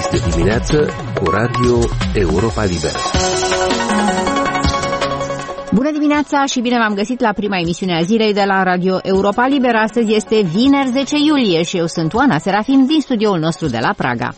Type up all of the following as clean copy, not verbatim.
Este dimineață cu Radio Europa Liberă. Bună dimineața și bine v-am găsit la prima emisiune a zilei de la Radio Europa Liberă. Astăzi este vineri 10 iulie și eu sunt Oana Serafim din studioul nostru de la Praga.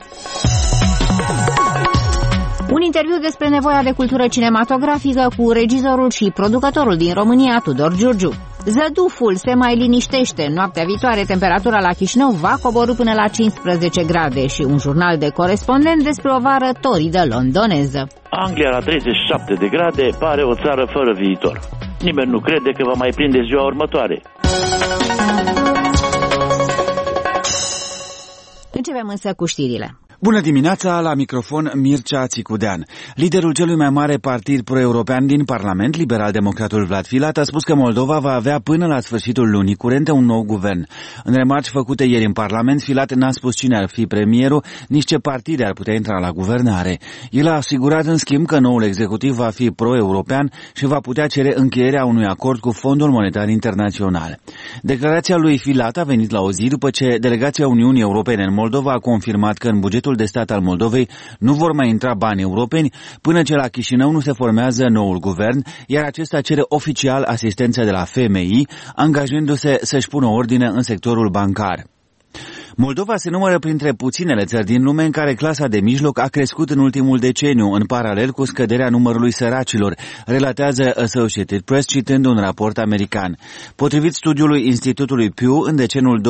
Un interviu despre nevoia de cultură cinematografică cu regizorul și producătorul din România, Tudor Giurgiu. Zăduful se mai liniștește. Noaptea viitoare temperatura la Chișinău va coborî până la 15 grade și un jurnal de corespondent despre o vară toridă londoneză. Anglia la 37 de grade pare o țară fără viitor. Nimeni nu crede că va mai prinde ziua următoare. Începem însă cu știrile. Bună dimineața, la microfon Mircea Țicudean. Liderul celui mai mare partid pro-european din Parlament, liberal-democratul Vlad Filat, a spus că Moldova va avea până la sfârșitul lunii curente un nou guvern. În remarci făcute ieri în Parlament, Filat n-a spus cine ar fi premierul, nici ce partide ar putea intra la guvernare. El a asigurat în schimb că noul executiv va fi pro-european și va putea cere încheierea unui acord cu Fondul Monetar Internațional. Declarația lui Filat a venit la o zi după ce delegația Uniunii Europene în Moldova a confirmat că în bugetul de stat al Moldovei nu vor mai intra bani europeni până ce la Chișinău nu se formează noul guvern, iar acesta cere oficial asistență de la FMI, angajându-se să-și pună ordine în sectorul bancar. Moldova se numără printre puținele țări din lume în care clasa de mijloc a crescut în ultimul deceniu, în paralel cu scăderea numărului săracilor, relatează Associated Press citând un raport american. Potrivit studiului Institutului Pew, în deceniul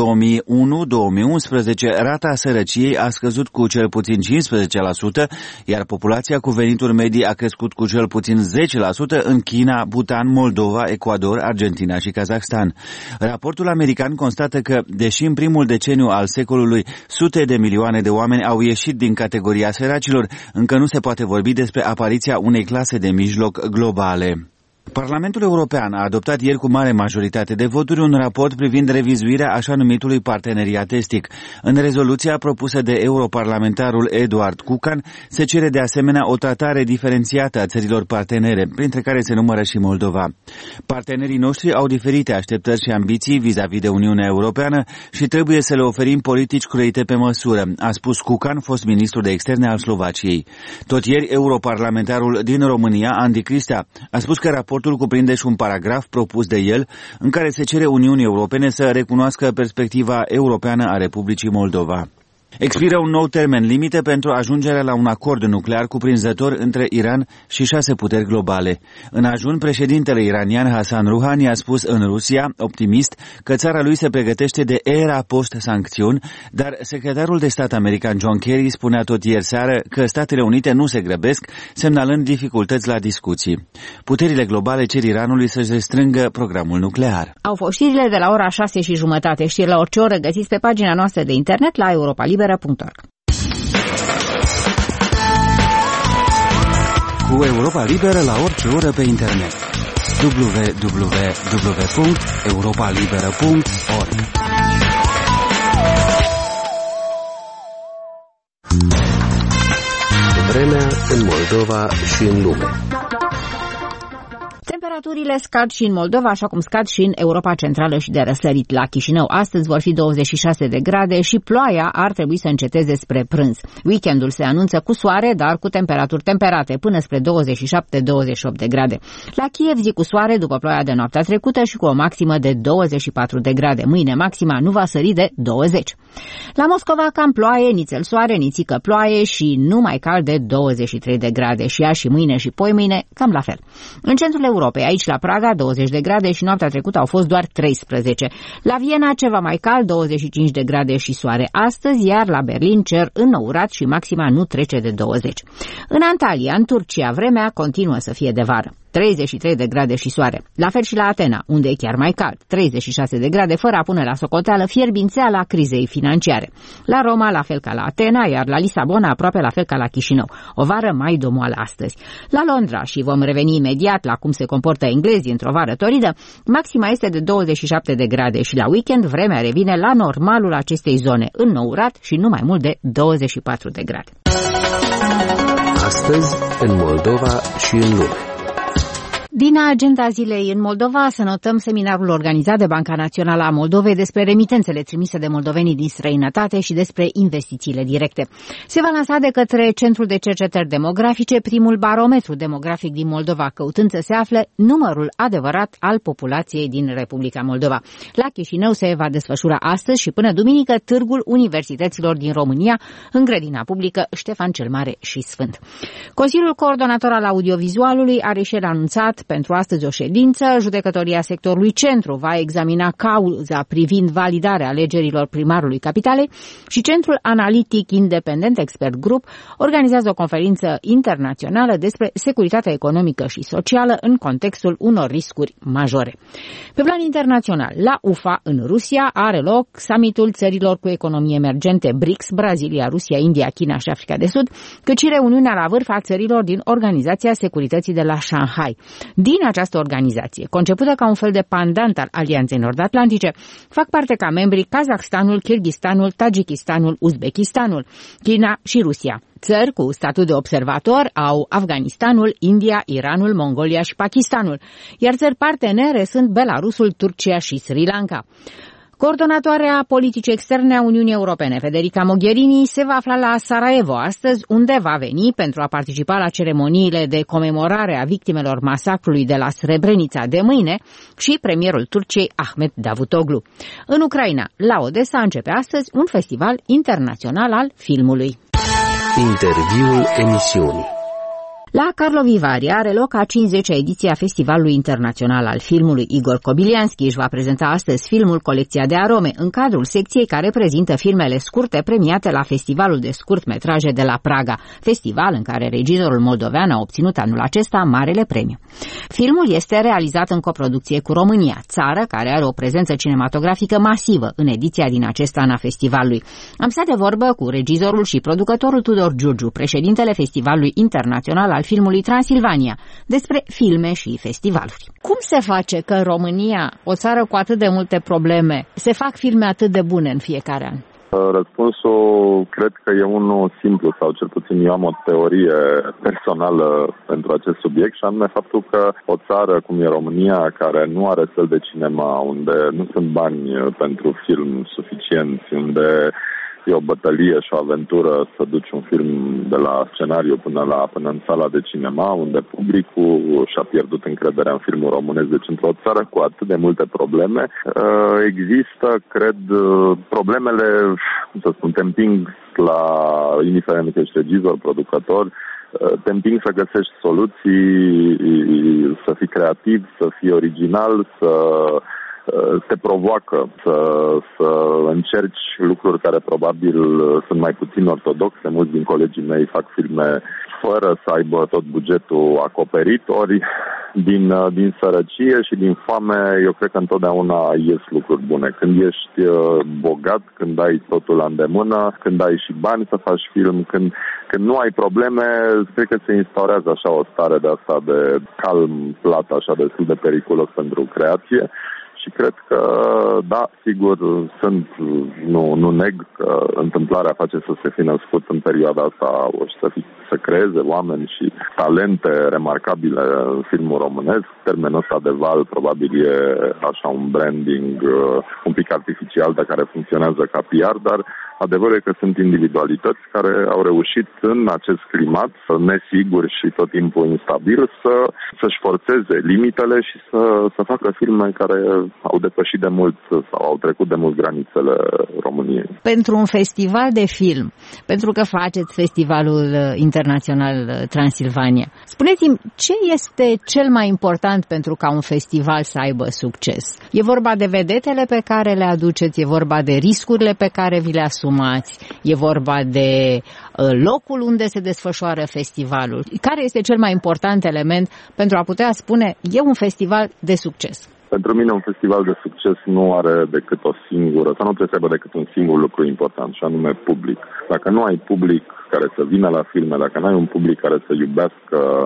2001-2011, rata sărăciei a scăzut cu cel puțin 15%, iar populația cu venituri medii a crescut cu cel puțin 10% în China, Bhutan, Moldova, Ecuador, Argentina și Kazahstan. Raportul american constată că, deși în primul deceniu al secolului sute de milioane de oameni au ieșit din categoria săracilor, încă nu se poate vorbi despre apariția unei clase de mijloc globale. Parlamentul European a adoptat ieri cu mare majoritate de voturi un raport privind revizuirea așa numitului parteneriat estic. În rezoluția propusă de europarlamentarul Eduard Kukan se cere de asemenea o tratare diferențiată a țărilor partenere, printre care se numără și Moldova. Partenerii noștri au diferite așteptări și ambiții vis-a-vis de Uniunea Europeană și trebuie să le oferim politici croite pe măsură, a spus Kukan, fost ministru de externe al Slovaciei. Tot ieri, europarlamentarul din România, Andy Cristea, a spus că raportul cuprinde și un paragraf propus de el în care se cere Uniunii Europene să recunoască perspectiva europeană a Republicii Moldova. Expiră un nou termen limite pentru ajungerea la un acord nuclear cuprinzător între Iran și 6 puteri globale. În ajun, președintele iranian Hassan Rouhani a spus în Rusia, optimist, că țara lui se pregătește de era post-sancțiuni, dar secretarul de stat american John Kerry spunea tot ieri seară că Statele Unite nu se grăbesc, semnalând dificultăți la discuții. Puterile globale cer Iranului să-și restrângă programul nuclear. Au fost știrile de la ora 6:30. Știri la orice oră găsiți pe pagina noastră de internet la europalibera.org. Cu Europa Liberă la orice oră pe internet. www.europalibera.org. Vremea în Moldova și în lume. Temperaturile scad și în Moldova, așa cum scad și în Europa Centrală și de răsărit. La Chișinău astăzi vor fi 26 de grade și ploaia ar trebui să înceteze spre prânz. Weekendul se anunță cu soare, dar cu temperaturi temperate, până spre 27-28 de grade. La Kiev zi cu soare după ploaia de noaptea trecută și cu o maximă de 24 de grade. Mâine maxima nu va sări de 20. La Moscova cam ploaie, nițel soare, nițică ploaie și numai cald de 23 de grade. Și azi și mâine și poimâine cam la fel. În centrul Europei, aici la Praga 20 de grade și noaptea trecută au fost doar 13. La Viena ceva mai cald, 25 de grade și soare astăzi, iar la Berlin cer înnourat și maxima nu trece de 20. În Antalya, în Turcia, vremea continuă să fie de vară. 33 de grade și soare. La fel și la Atena, unde e chiar mai cald, 36 de grade, fără a pune la socoteală fierbințeala crizei financiare. La Roma, la fel ca la Atena, iar la Lisabona, aproape la fel ca la Chișinău. O vară mai domoală astăzi. La Londra, și vom reveni imediat la cum se comportă englezii într-o vară toridă, maxima este de 27 de grade și la weekend vremea revine la normalul acestei zone, înnourat și nu mai mult de 24 de grade. Astăzi, în Moldova și în lume. Din agenda zilei în Moldova să notăm seminarul organizat de Banca Națională a Moldovei despre remitențele trimise de moldovenii din străinătate și despre investițiile directe. Se va lansa de către Centrul de Cercetări Demografice primul barometru demografic din Moldova, căutând să se afle numărul adevărat al populației din Republica Moldova. La Chișinău se va desfășura astăzi și până duminică Târgul Universităților din România, în grădina publică Ștefan cel Mare și Sfânt. Consiliul Coordonator al Audiovizualului are și el anunțat pentru astăzi o ședință. Judecătoria sectorului Centru va examina cauza privind validarea alegerilor primarului Capitalei și Centrul Analitic Independent Expert Group organizează o conferință internațională despre securitatea economică și socială în contextul unor riscuri majore. Pe plan internațional, la Ufa, în Rusia, are loc summitul țărilor cu economie emergente BRICS, Brazilia, Rusia, India, China și Africa de Sud, cât și reuniunea la vârf a țărilor din Organizația Securității de la Shanghai. Din această organizație, concepută ca un fel de pandant al Alianței Nord-Atlantice, fac parte ca membri Kazahstanul, Kirghistanul, Tajikistanul, Uzbekistanul, China și Rusia. Țări cu statut de observator au Afganistanul, India, Iranul, Mongolia și Pakistanul, iar țări partenere sunt Belarusul, Turcia și Sri Lanka. Coordonatoarea politicii externe a Uniunii Europene, Federica Mogherini, se va afla la Sarajevo astăzi, unde va veni pentru a participa la ceremoniile de comemorare a victimelor masacrului de la Srebrenica de mâine și premierul Turciei Ahmet Davutoglu. În Ucraina, la Odessa, începe astăzi un festival internațional al filmului. Interviul emisiunii. La Karlovy Vary are loc a 50-a ediție a Festivalului Internațional al Filmului. Igor Kobilianski își va prezenta astăzi filmul Colecția de arome, în cadrul secției care prezintă filmele scurte premiate la Festivalul de scurtmetraje de la Praga, festival în care regizorul moldovean a obținut anul acesta marele premiu. Filmul este realizat în coproducție cu România, țară care are o prezență cinematografică masivă în ediția din acest an a festivalului. Am stat de vorbă cu regizorul și producătorul Tudor Giurgiu, președintele Festivalului Internațional al filmului Transilvania, despre filme și festivaluri. Cum se face că în România, o țară cu atât de multe probleme, se fac filme atât de bune în fiecare an? Răspunsul cred că e unul simplu, sau cel puțin eu am o teorie personală pentru acest subiect, și anume faptul că o țară cum e România, care nu are săli de cinema, unde nu sunt bani pentru film suficienți, unde e o bătălie și o aventură să duci un film de la scenariu până în sala de cinema, unde publicul și-a pierdut încrederea în filmul românesc. Deci într-o țară cu atât de multe probleme, există, cred, problemele, cum să spun, te împing indiferent că ești regizor, producător, te împing să găsești soluții, să fii creativ, să fii original, să te provoacă să încerci lucruri care probabil sunt mai puțin ortodoxe. Mulți din colegii mei fac filme fără să aibă tot bugetul acoperit, ori din sărăcie și din foame, eu cred că întotdeauna ies lucruri bune. Când ești bogat, când ai totul la îndemână, când ai și bani să faci film, când nu ai probleme, cred că se instaurează așa o stare de asta de calm, plat, așa destul de periculos pentru creație. Și cred că, da, sigur, nu neg că întâmplarea face să se fi născut în perioada asta și să creeze oameni și talente remarcabile în filmul românesc. Termenul ăsta de val probabil e așa un branding un pic artificial, dar care funcționează ca PR, dar adevărul e că sunt individualități care au reușit în acest climat nesigur și tot timpul instabil să-și forțeze limitele și să facă filme care au depășit de mult sau au trecut de mult granițele României. Pentru un festival de film, pentru că faceți Festivalul Internațional Transilvania, spuneți-mi, ce este cel mai important pentru ca un festival să aibă succes? E vorba de vedetele pe care le aduceți, e vorba de riscurile pe care vi le asumați, e vorba de locul unde se desfășoară festivalul. Care este cel mai important element pentru a putea spune e un festival de succes? Pentru mine un festival de succes nu are decât o singură, sau nu trebuie să aibă decât un singur lucru important, și anume public. Dacă nu ai public care să vină la filme, dacă nu ai un public care să iubească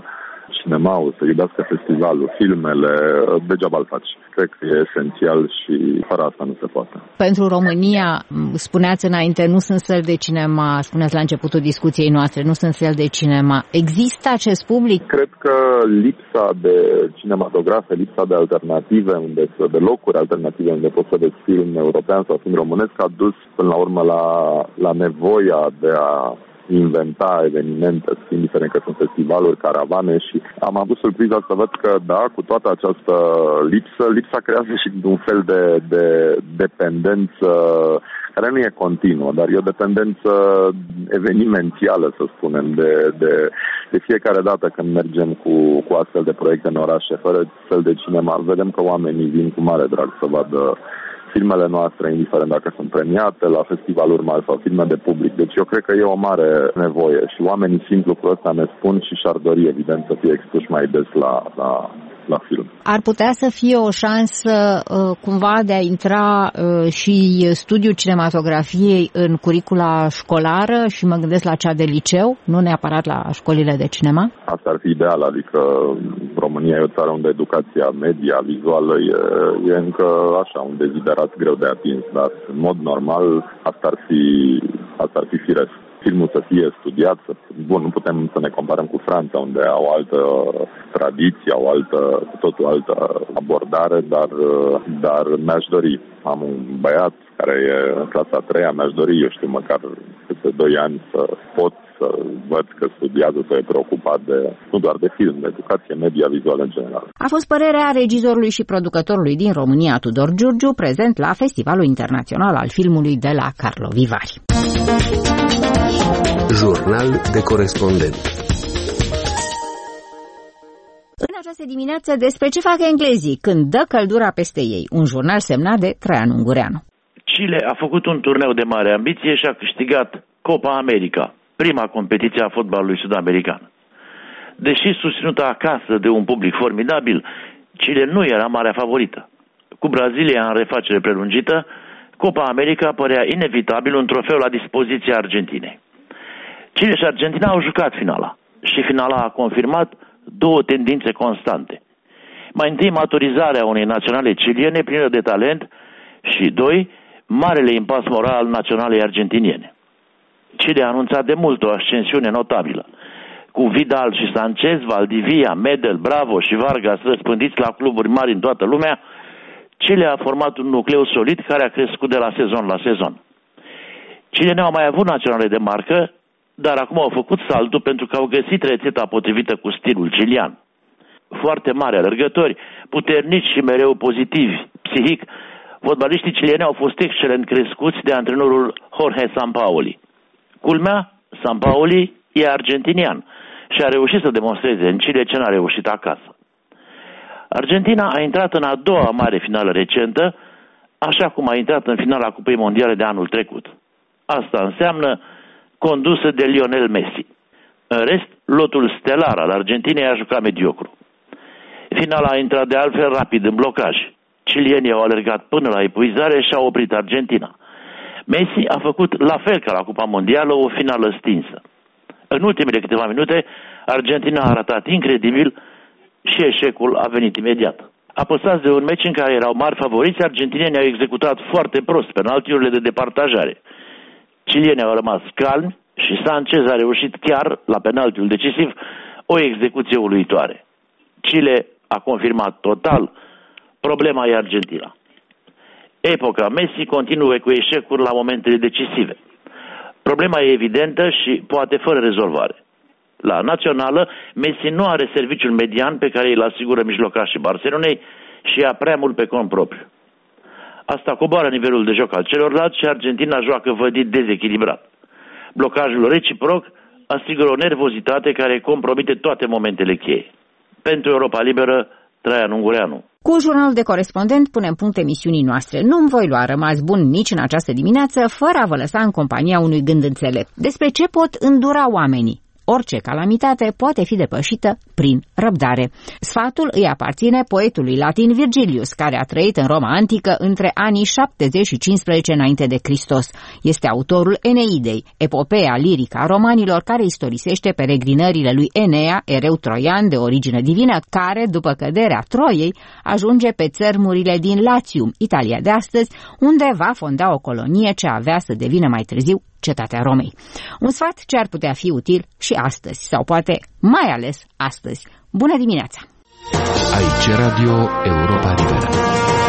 cinemaul, să iubească festivalul, filmele, degeaba îl faci. Cred că e esențial și fără asta nu se poate. Pentru România, spuneați înainte, nu sunt săli de cinema, spuneați la începutul discuției noastre, nu sunt săli de cinema. Există acest public? Cred că lipsa de cinematografe, lipsa de alternative, de locuri alternative unde poți să vezi film european sau film românesc a dus până la urmă la nevoia de a inventa evenimente, indiferent că sunt festivaluri, caravane, și am avut surpriza să văd că, da, cu toată această lipsa creează și un fel de dependență care nu e continuă, dar e o dependență evenimențială, să spunem, de fiecare dată când mergem cu astfel de proiecte în orașe, fără fel de cinema, vedem că oamenii vin cu mare drag să vadă filmele noastre, indiferent dacă sunt premiate la festivaluri mari sau filme de public. Deci eu cred că e o mare nevoie și oamenii simt lucrul ăsta, ne spun, și și-ar dori, evident, să fie expuși mai des la film. Ar putea să fie o șansă cumva de a intra și studiul cinematografiei în curicula școlară, și mă gândesc la cea de liceu, nu neapărat la școlile de cinema? Asta ar fi ideal, adică România e o țară unde educația media, vizuală e încă așa, un deziderat greu de atins, dar în mod normal asta ar fi firesc. Filmul să fie studiat, nu putem să ne comparăm cu Franța, unde au altă tradiție, cu totul altă abordare, dar mi-aș dori. Am un băiat care e în clasa 3-a, mi-aș dori, eu știu, măcar peste 2 ani să pot să văd că studiază, să e preocupat nu doar de film, de educație media, vizuală în general. A fost părerea regizorului și producătorului din România, Tudor Giurgiu, prezent la Festivalul Internațional al Filmului de la Karlovy Vary. Jurnal de corespondent. În această dimineață, despre ce fac englezii când dă căldura peste ei, un jurnal semnat de Traian Ungureanu. Chile a făcut un turneu de mare ambiție și a câștigat Copa America, prima competiție a fotbalului sud-american. Deși susținută acasă de un public formidabil, Chile nu era marea favorită. Cu Brazilia în refacere prelungită, Copa America părea inevitabil un trofeu la dispoziția Argentinei. Chile și Argentina au jucat finala și finala a confirmat 2 tendințe constante. Mai întâi, maturizarea unei naționale chiliene plină de talent și 2, marele impas moral al naționalei argentiniene. Chile a anunțat de mult o ascensiune notabilă. Cu Vidal și Sanchez, Valdivia, Medel, Bravo și Vargas răspândiți la cluburi mari în toată lumea, Chile a format un nucleu solid care a crescut de la sezon la sezon. Chile nu au mai avut naționale de marcă, dar acum au făcut saltul pentru că au găsit rețeta potrivită cu stilul chilian. Foarte mari alergători, puternici și mereu pozitivi, psihic, fotbaliștii chilieni au fost excelent crescuți de antrenorul Jorge Sampaoli. Culmea, Sampaoli e argentinian și a reușit să demonstreze în Chile ce n-a reușit acasă. Argentina a intrat în a doua mare finală recentă, așa cum a intrat în finala Cupei Mondiale de anul trecut. Asta înseamnă condusă de Lionel Messi. În rest, lotul stelar al Argentinei a jucat mediocru. Finala a intrat de altfel rapid în blocaj. Chilienii au alergat până la epuizare și au oprit Argentina. Messi a făcut la fel ca la Cupa Mondială o finală stinsă. În ultimele câteva minute, Argentina a arătat incredibil și eșecul a venit imediat. Apăsați de un meci în care erau mari favoriți, argentinienii au executat foarte prost penaltiurile de departajare. Chilienii au rămas calmi și Sanchez a reușit chiar, la penaltiul decisiv, o execuție uluitoare. Chile a confirmat total, problema e Argentina. Epoca Messi continuă cu eșecuri la momentele decisive. Problema e evidentă și poate fără rezolvare. La națională, Messi nu are serviciul median pe care îl asigură mijlocașii Barcelonei și ia prea mult pe cont propriu. Asta coboară nivelul de joc al celorlalți și Argentina joacă vădit dezechilibrat. Blocajul reciproc asigură o nervozitate care compromite toate momentele cheie. Pentru Europa Liberă, Traian Ungureanu. Cu jurnalul de corespondent punem punct emisiunii noastre. Nu-mi voi lua rămas bun nici în această dimineață fără a vă lăsa în compania unui gând înțelept. Despre ce pot îndura oamenii? orice calamitate poate fi depășită prin răbdare. Sfatul îi aparține poetului latin Virgilius, care a trăit în Roma antică între anii 70 și 15 înainte de Hristos. Este autorul Eneidei, epopeea lirică a romanilor care istorisește peregrinările lui Enea, ereu troian de origine divină, care, după căderea Troiei, ajunge pe țărmurile din Latium, Italia de astăzi, unde va fonda o colonie ce avea să devină mai târziu cetatea Romei. Un sfat ce ar putea fi util și astăzi, sau poate mai ales astăzi. Bună dimineața! Aici Radio Europa Liberă.